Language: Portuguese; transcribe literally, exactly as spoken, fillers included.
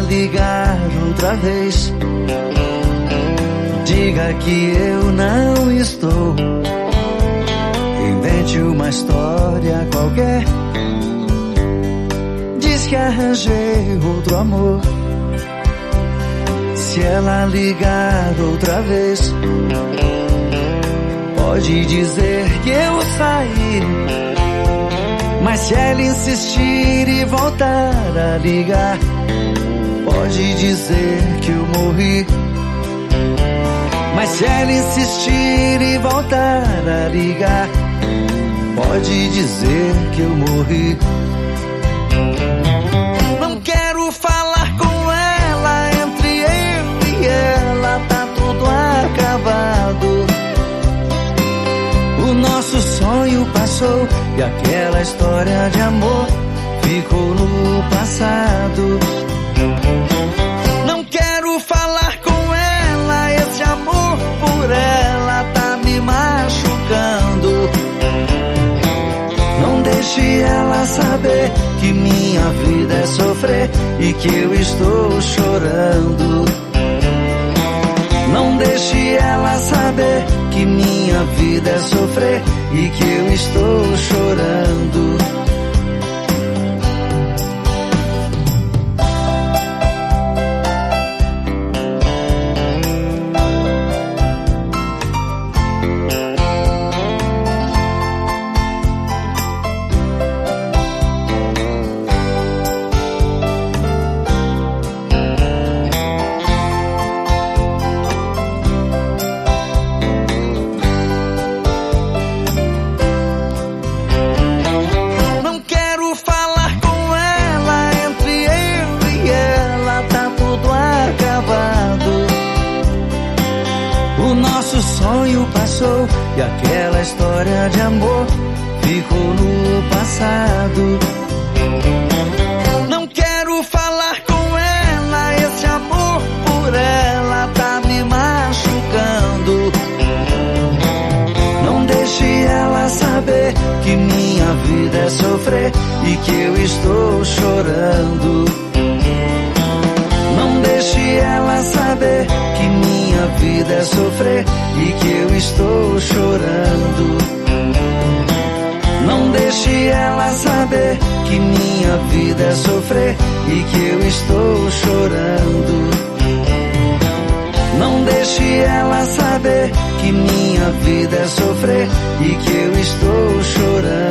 ligar outra vez, diga que eu não estou. Invente uma história qualquer, diz que arranjei outro amor. Se ela ligar outra vez, pode dizer que eu saí. Mas se ela insistir e voltar a ligar, pode dizer que eu morri. Mas se ela insistir e voltar a ligar, pode dizer que eu morri. Não quero falar com ela, entre eu e ela tá tudo acabado. O nosso sonho passou e aquela história de amor ficou no passado. Não quero falar com ela, esse amor por ela tá me machucando. Não deixe ela saber que minha vida é sofrer e que eu estou chorando. Não deixe ela saber que minha vida é sofrer e que eu estou chorando. O nosso sonho passou e aquela história de amor ficou no passado. Não quero falar com ela, esse amor por ela tá me machucando. Não deixe ela saber que minha vida é sofrer e que eu estou chorando. Não deixe ela saber que minha vida é sofrer e que eu estou chorando. Não deixe ela saber que minha vida é sofrer e que eu estou chorando. Não deixe ela saber que minha vida é sofrer e que eu estou chorando.